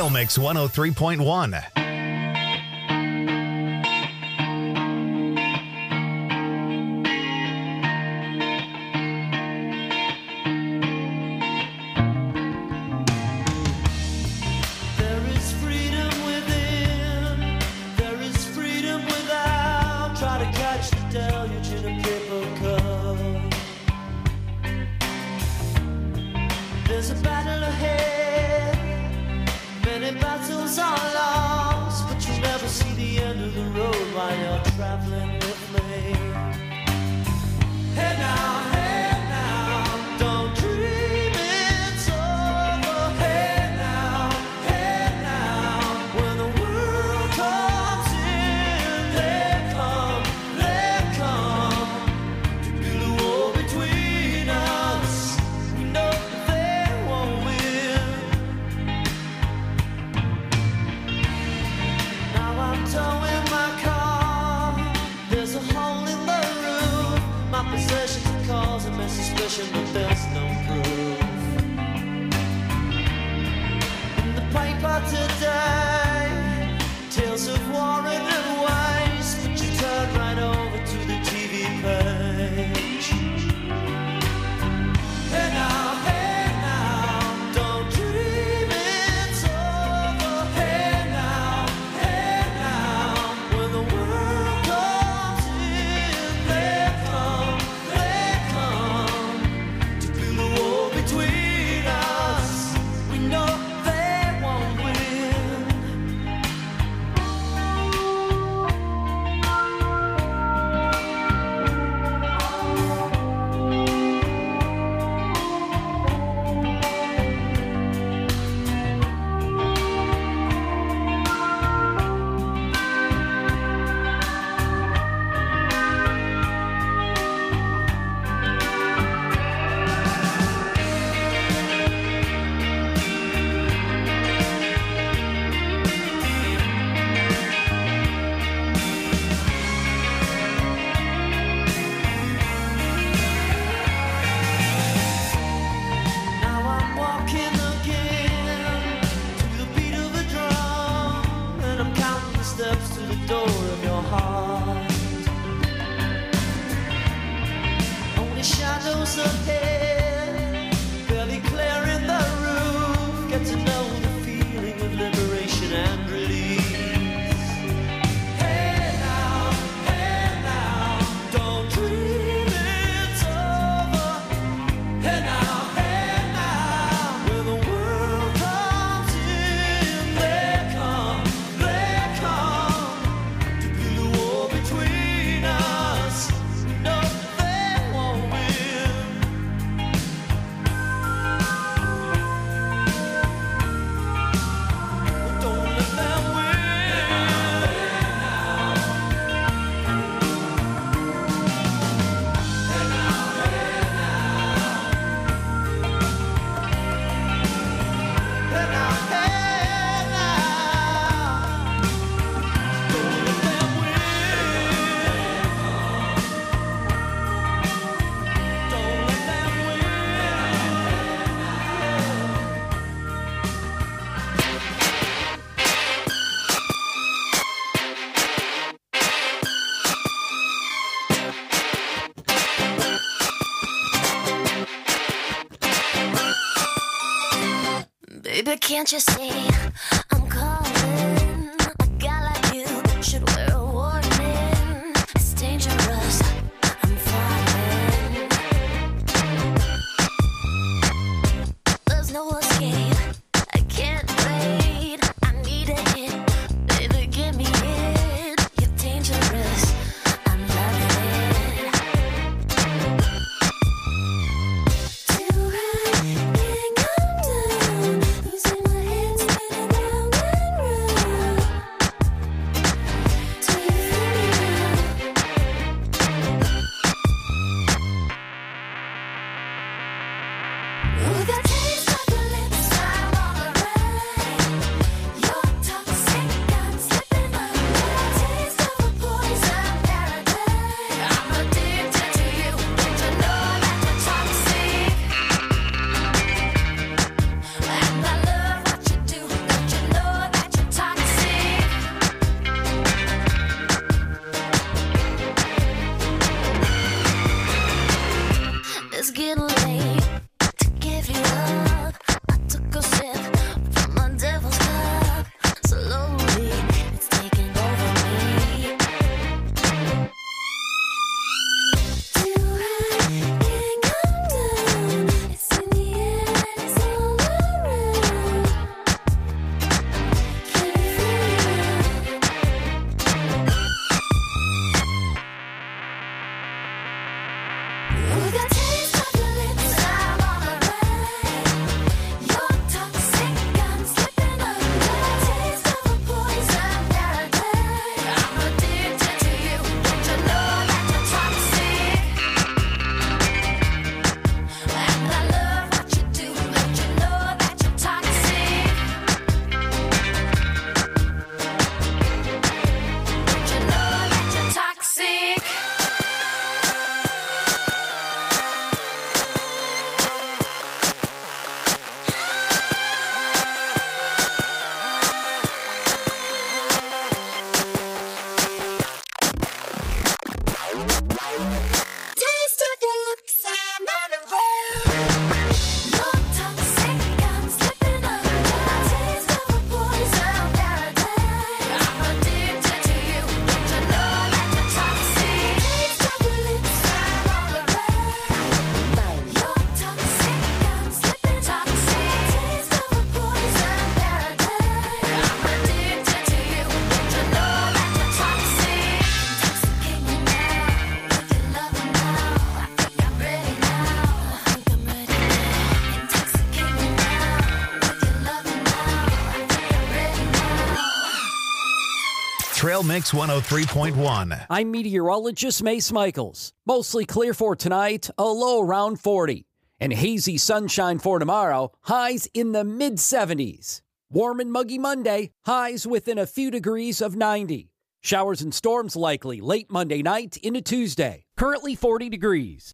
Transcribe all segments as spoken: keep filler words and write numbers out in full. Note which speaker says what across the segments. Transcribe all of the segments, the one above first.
Speaker 1: Trail Mix one oh three point one.
Speaker 2: Baby, can't you see I'm calling? A guy like you should wear a warning. It's dangerous, I'm falling. There's no escape, I can't wait. I need a hit, baby, give me it. You're dangerous, I'm loving it. Too high, can't come down. Losing my head, spinning round.
Speaker 1: Trail Mix one oh three point one.
Speaker 3: I'm meteorologist Mace Michaels. Mostly clear for tonight, a low around forty. And hazy sunshine for tomorrow, highs in the mid seventies. Warm and muggy Monday, highs within a few degrees of ninety. Showers and storms likely late Monday night into Tuesday. Currently forty degrees.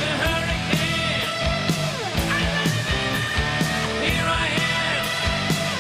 Speaker 4: Here I am.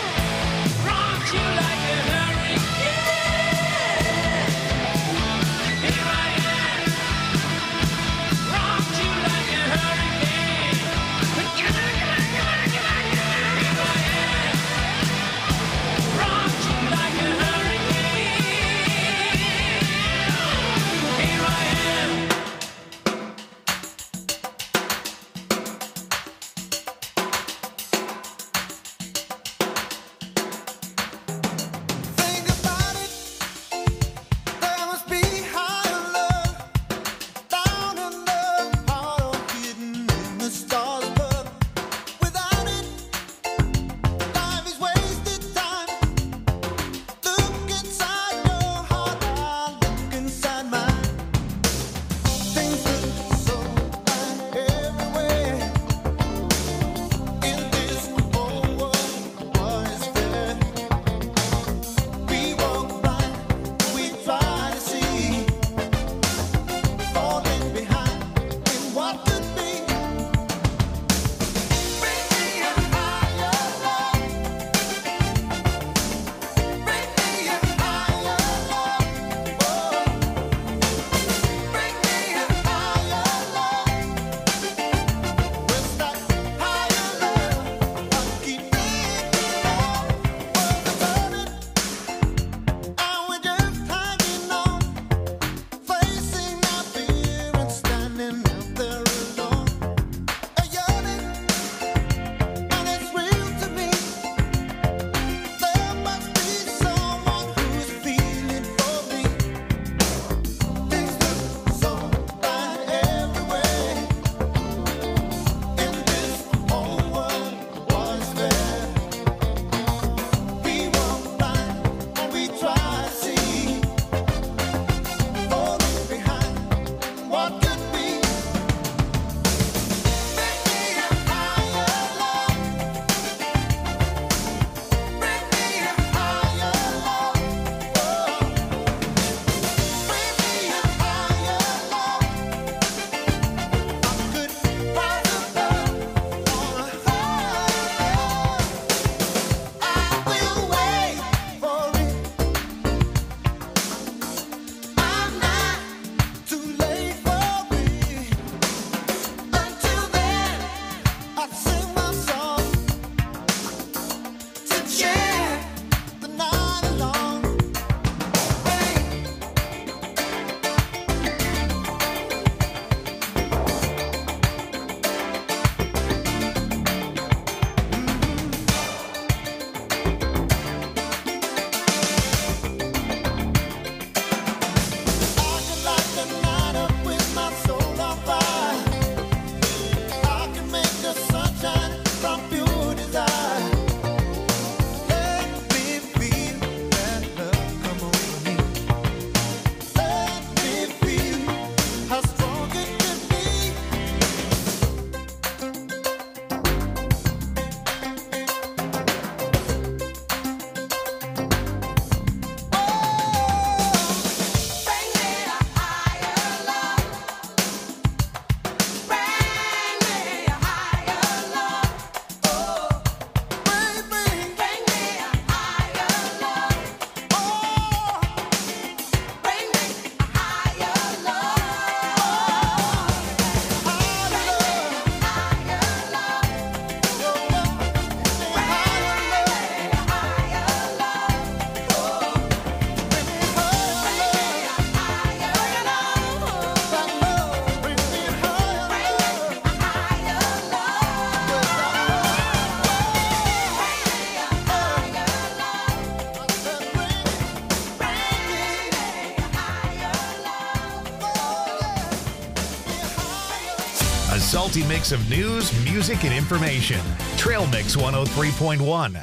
Speaker 1: A salty mix of news, music, and information. Trail Mix one oh three point one.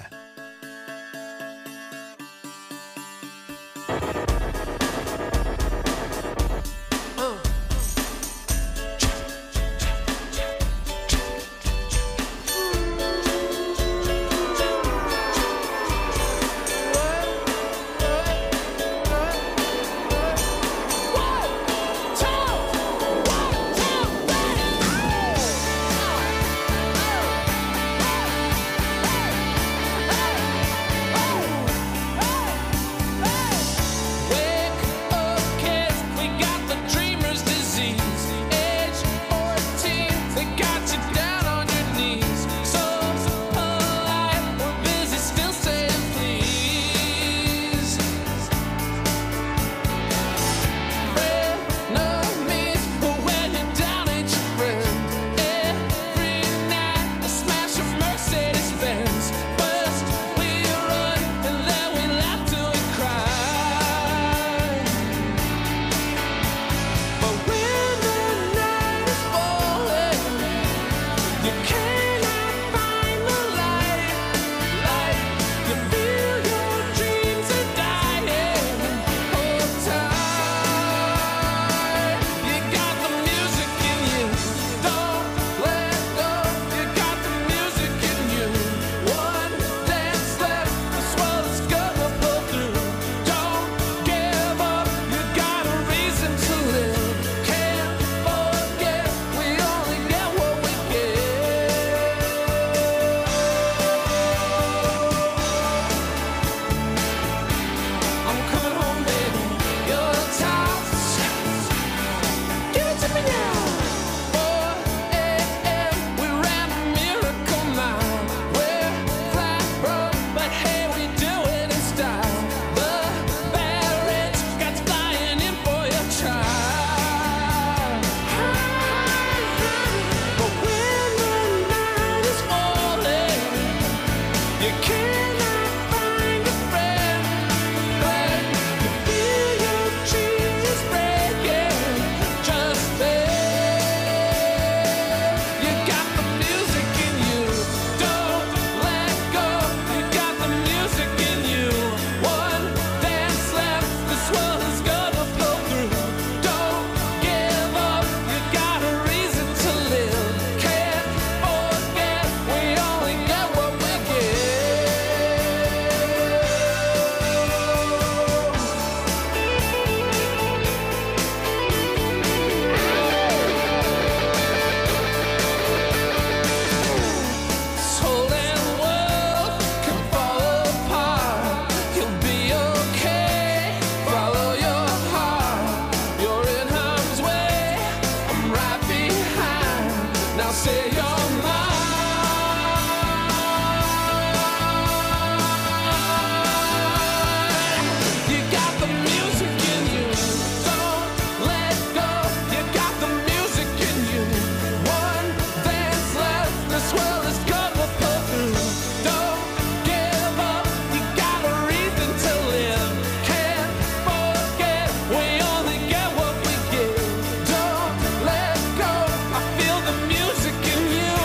Speaker 4: Music in you.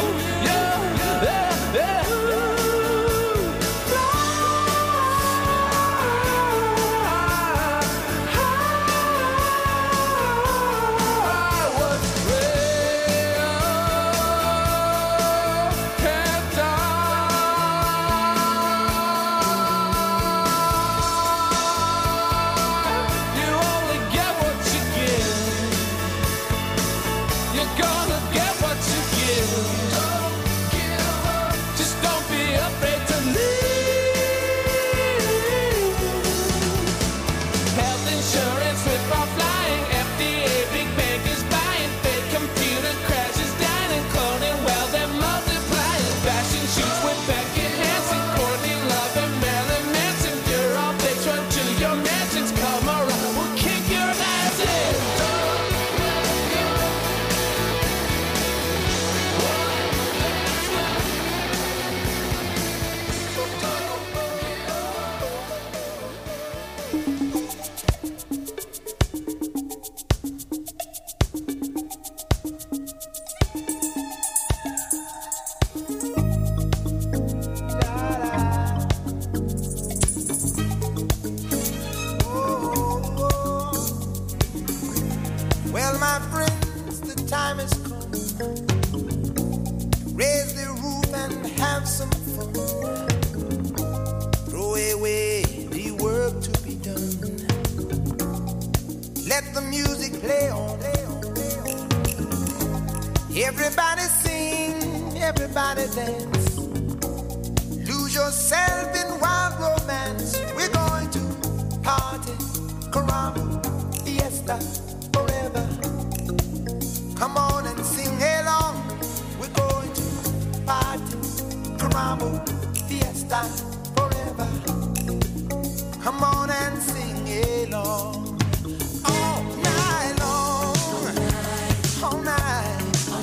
Speaker 4: Everybody sing, everybody dance. Lose yourself in wild romance. We're going to party, caramba, fiesta, forever. Come on and sing along. We're going to party, caramba, fiesta, forever. Come on and sing along. All night long, all night.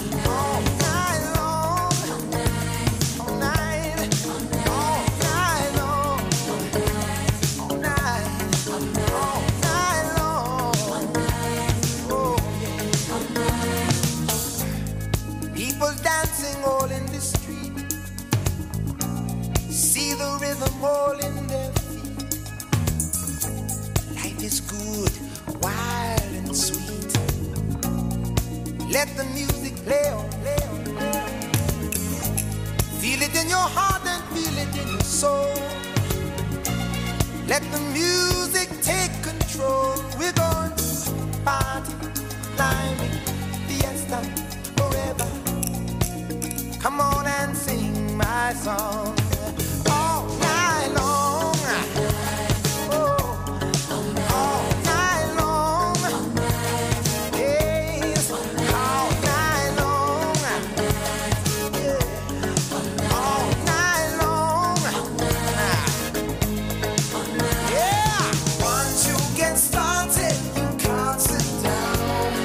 Speaker 4: Dancing all in the street, see the rhythm all in their feet. Life is good, wild and sweet. Let the music play on, play on, play on. Feel it in your heart and feel it in your soul. Let the music take control. We're going to party, climbing, fiesta, forever. Come on and sing my song all night long. Oh, all night long. Yes, all night long. Yeah, all night long. Yeah, once you get started, you can't sit down.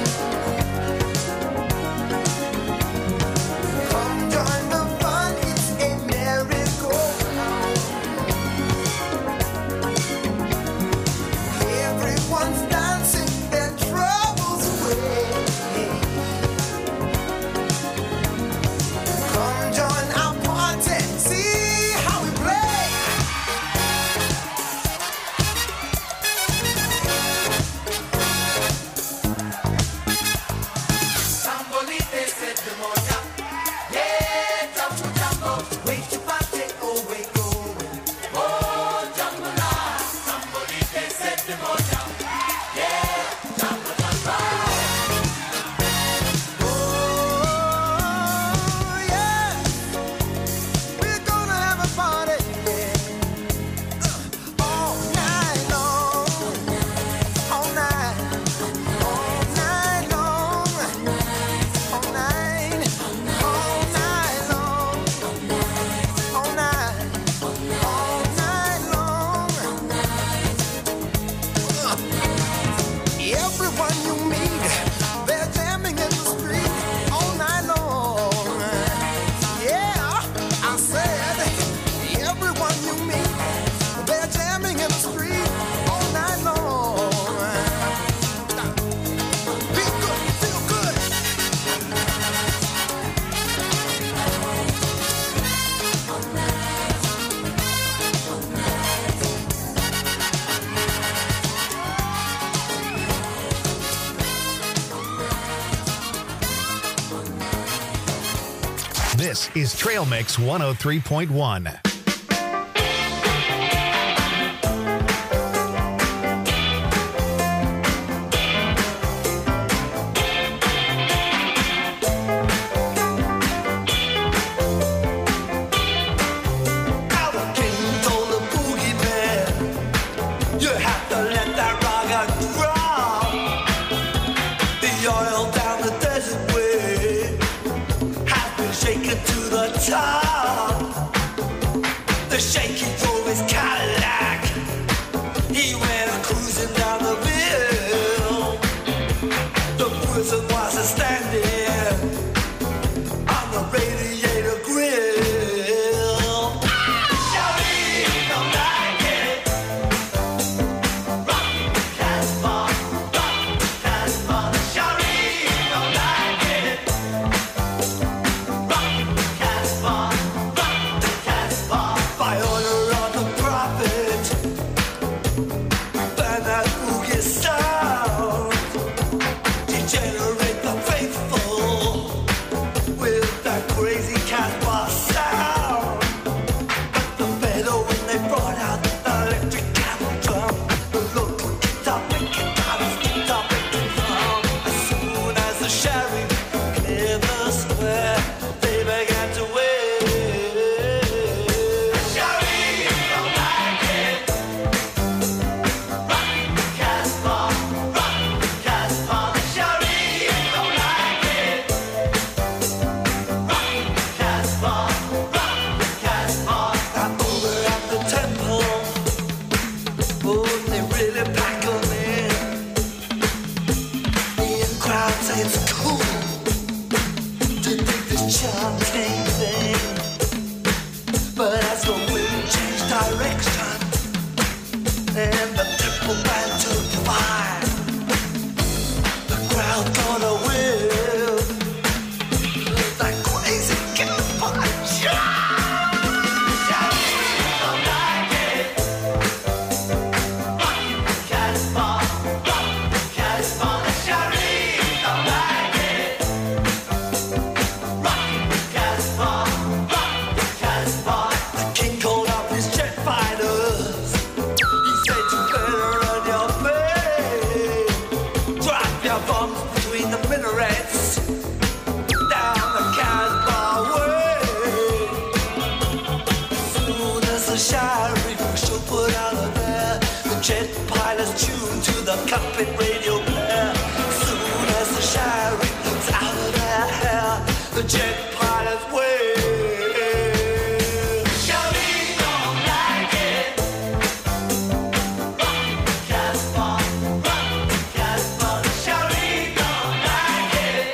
Speaker 1: This is Trail Mix one oh three point one.
Speaker 5: The shaky drove his Cadillac. He went cruising down the hill. The prison was a standing on the radiator grill. Shawty don't like it. Rock the Casbah, rock the Casbah. Shawty don't like it. Rock the Casbah, rock the Casbah. By order of where they began to wait. Shawty don't like it. Rock Casbah, rock Casbah. Shawty don't like it. Rock Casbah, rock Casbah. I'm over at the temple. Oh, they really pack 'em in. The in-crowd say it's cool to think this chanting thing. But as the wind changed direction and the triple band took fire, the crowd gonna will that crazy cat punch. Shawty don't like it. Rock Casbah, rock Casbah. Shawty don't like it. Rock Casbah, rock Casbah. The king called up his jet fighters. He said you better run your face. Drop your bombs between the minarets. Down the Casbah way. Soon as the Shari show put out of there, the jet pilots tuned to the cockpit radio player. Soon as the Shari was out of their hair, the jet pilots wave. Shawty don't like it. Rock Casbah, rock Casbah. Shawty don't like it.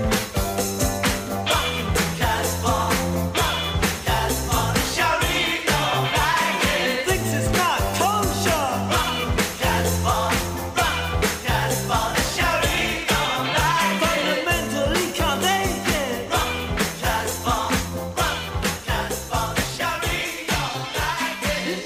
Speaker 5: Rock Casbah, rock Casbah. Shawty don't like it. Thinks it's not kosher. Rock Casbah, rock Casbah. Shawty don't like it. Fundamentally can't take it. Rock Casbah, rock Casbah. Shawty don't like it.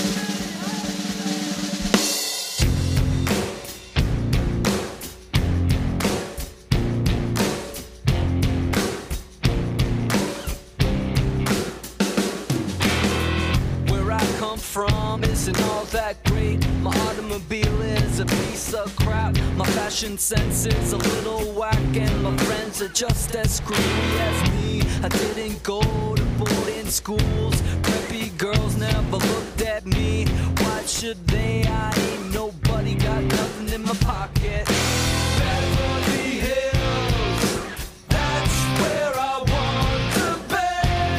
Speaker 6: Where I come from isn't all that great. My automobile is a piece of crap. My fashion sense is a little whack, and my friends are just as screwy as me. I didn't go to boarding schools. Preppy girls never looked at me. Why should they? I ain't nobody, got nothing in my pocket. Beverly Hills, that's where I want to be.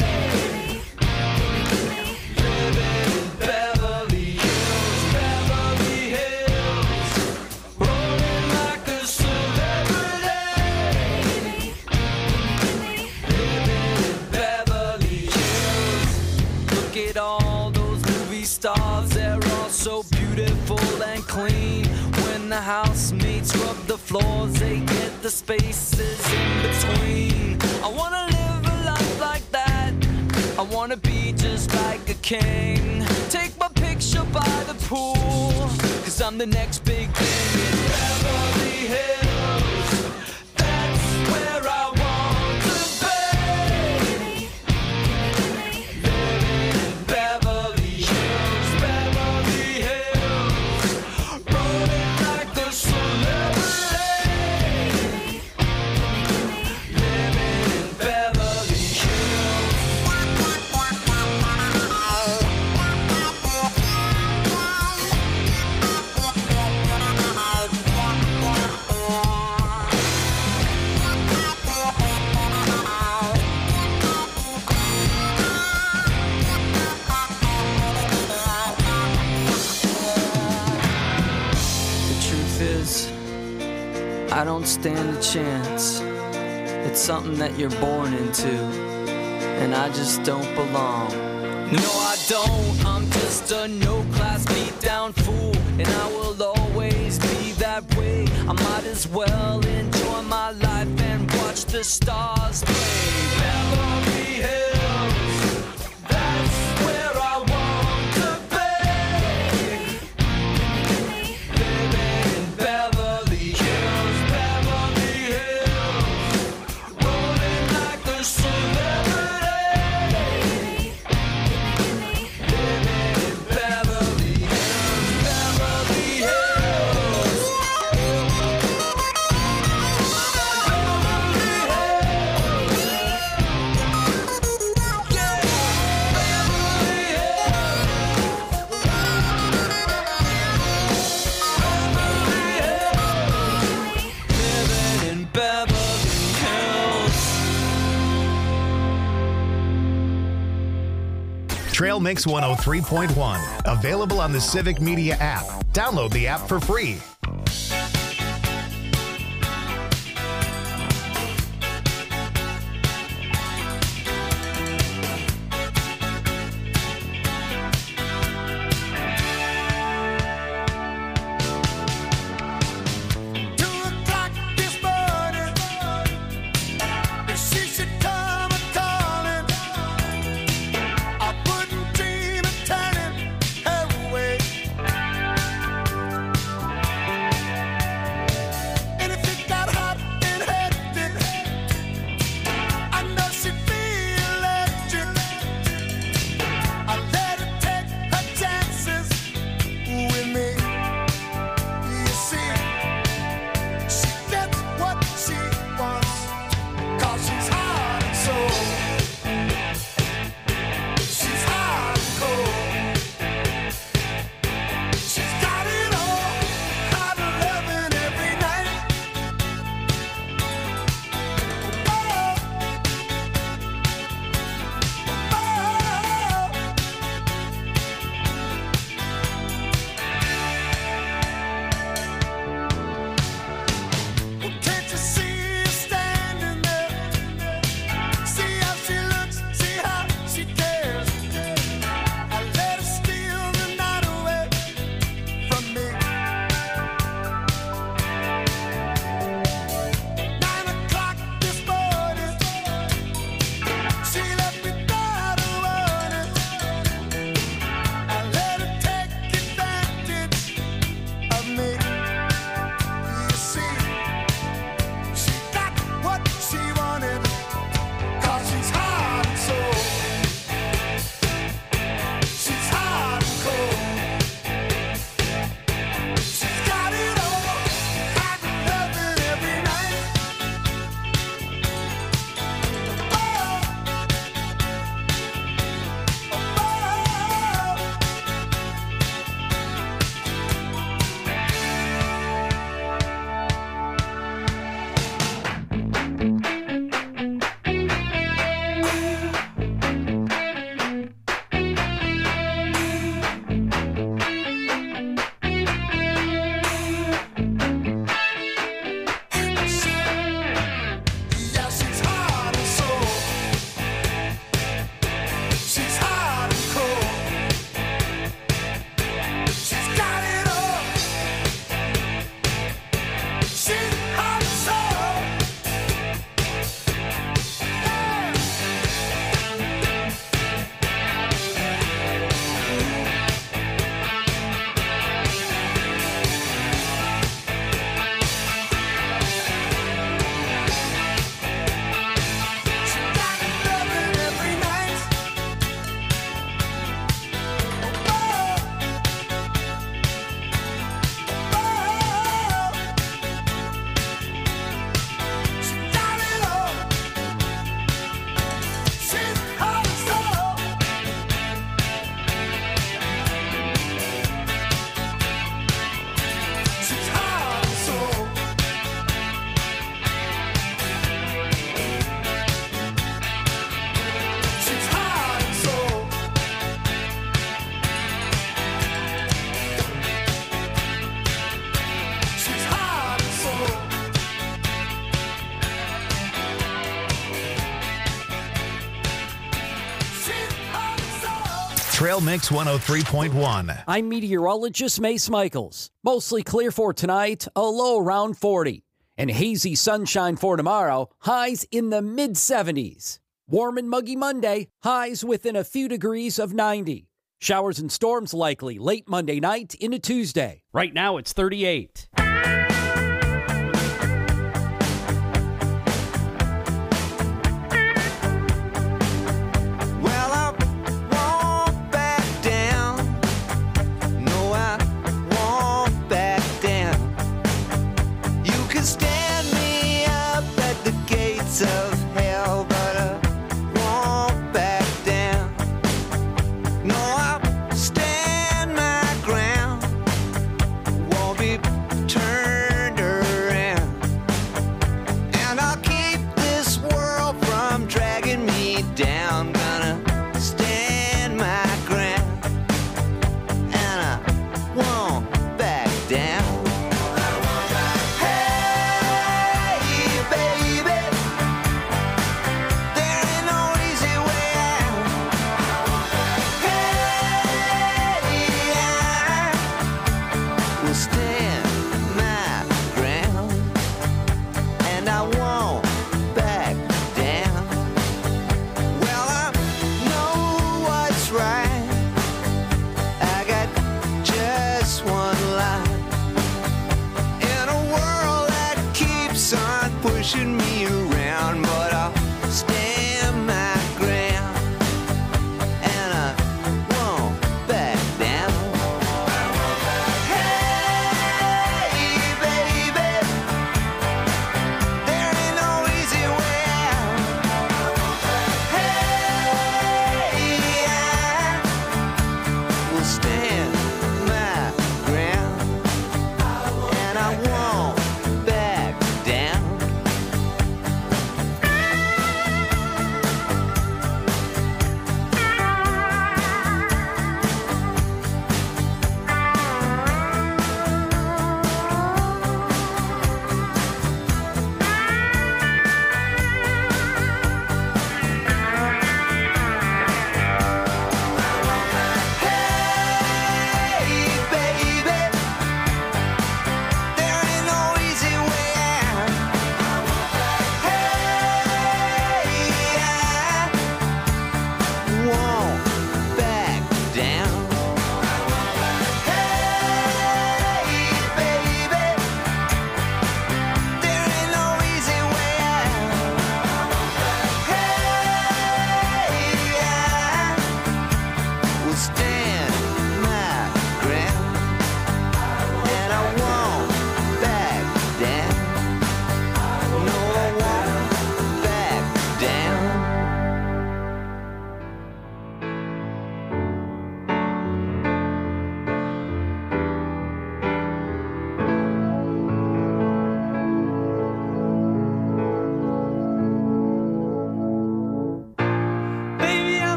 Speaker 6: Living in Beverly Hills, Beverly Hills, rolling like a celebrity. Living in Beverly Hills. Look at all those movie stars, they're all so beautiful and clean. When the housemates rub the floors, they get the spaces in between. I wanna live a life like that. I wanna be just like a king. Take my picture by the pool, cause I'm the next big thing in Beverly Hills. That's where I want to be. Living in Beverly Hills, Beverly Hills, rolling like a celebrity. Living in Beverly Hills. The truth is, I don't stand a chance. It's something that you're born into, and I just don't belong. No, I don't. I'm just a no-class beat-down fool, and I will always be that way. I might as well enjoy my life and watch the stars play. Beverly Hills, that's where I want to be. Living in Beverly Hills, Beverly Hills, rolling like a celebrity. Living in Beverly Hills, Beverly Hills. Beverly Hills.
Speaker 1: Trail Mix one oh three point one. Available on the Civic Media app. Download the app for free. Trail Mix one oh three point one.
Speaker 3: I'm meteorologist Mace Michaels. Mostly clear for tonight, a low around forty. And hazy sunshine for tomorrow, highs in the mid seventies. Warm and muggy Monday, highs within a few degrees of ninety. Showers and storms likely late Monday night into Tuesday. Right now it's thirty-eight.
Speaker 7: Of hell, but I won't back down. No, I'll stand my ground. Won't be turned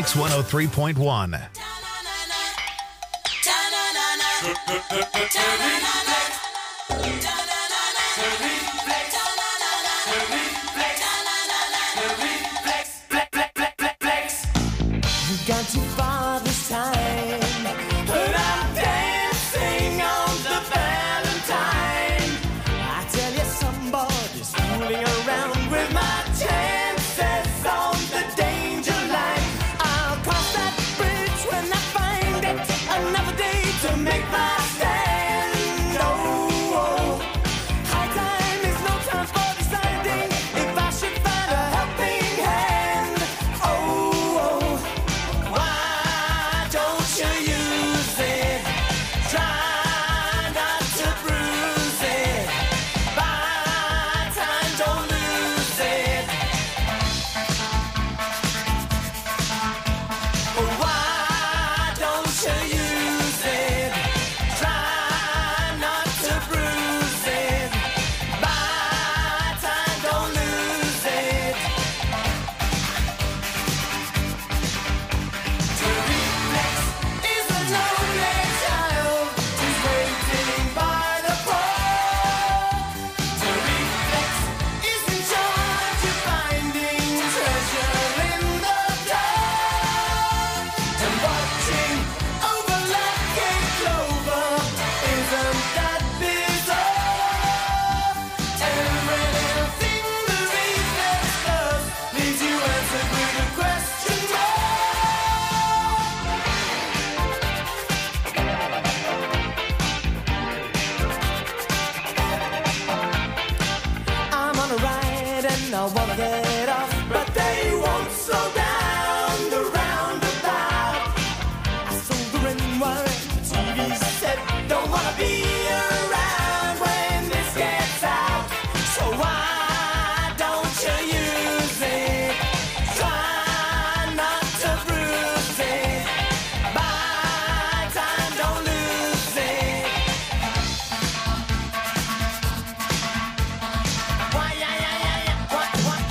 Speaker 1: Mix one oh three point one.
Speaker 5: Gone too far this time, but I'm dancing on the Valentine. I tell you, somebody's fooling around with my chances on the danger line. I'll cross that bridge when I find it. Another day to make my stand. Oh, oh. High time is no time for deciding if I should find a helping hand. Oh, oh. Why don't you use it? Try not to bruise it. Buy time, don't lose it. Why don't you use it? Try not to bruise it. Buy time, don't lose it. To reflex is a lonely child who's waiting by the pole. To reflex is in charge of finding treasure in the dark. And watching over lucky clover, isn't that bizarre? Every little thing the reflex does leaves you answered with a question mark. I'm on a ride and I wanna get off, but they won't slow down the roundabout. I sold the ring wire, the T V set, don't wanna be around when this gets out. So why don't you use it? Try not to bruise it. Buy time, don't lose it. Why, yeah, yeah, yeah, yeah. What, what,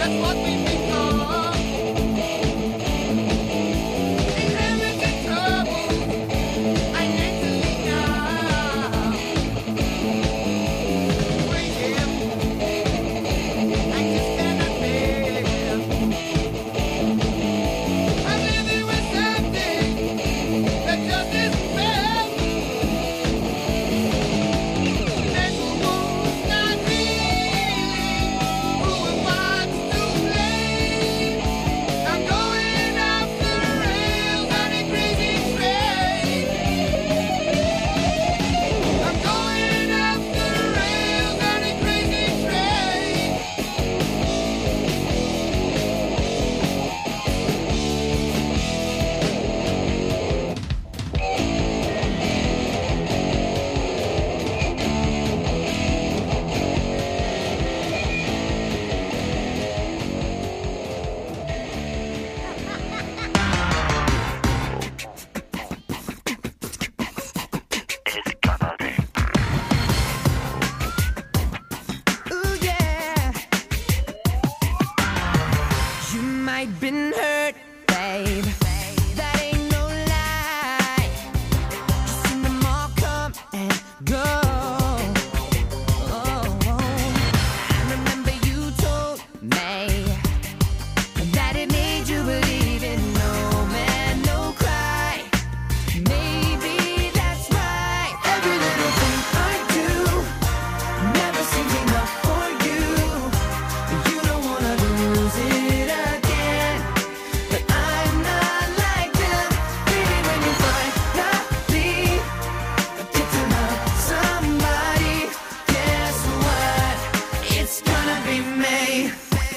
Speaker 8: Been hurt, babe. That ain't no lie. Just seen them all come and go. Oh, I remember you told me that it made you believe in no man, no cry. Maybe that's right. Every little thing I do never seems enough for you. You don't wanna lose it again. I'm not like them. Baby, when you finally get to love somebody, guess what? It's gonna be me.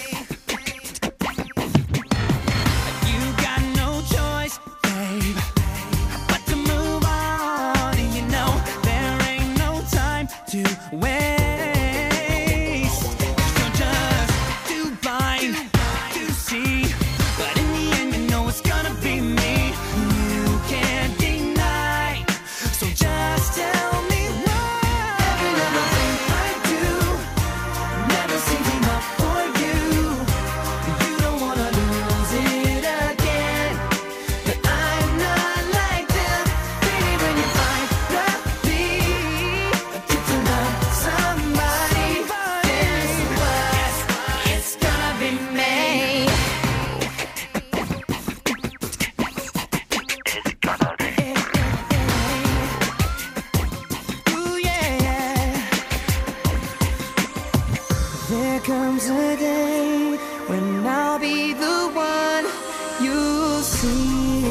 Speaker 8: You got no choice, babe, but to move on. And you know there ain't no time to waste. You're just too blind to see. But in the end, you know it's gonna be me. You can't deny. So just tell me why. Every little thing I do never seems enough for you. You don't wanna lose it again. But I'm not like them. Baby, when you finally get to love somebody, guess what? It's gonna be me. Ooh, yeah. There comes a day when I'll be the one you'll see.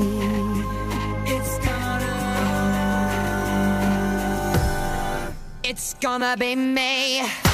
Speaker 8: It's gonna, it's gonna be me.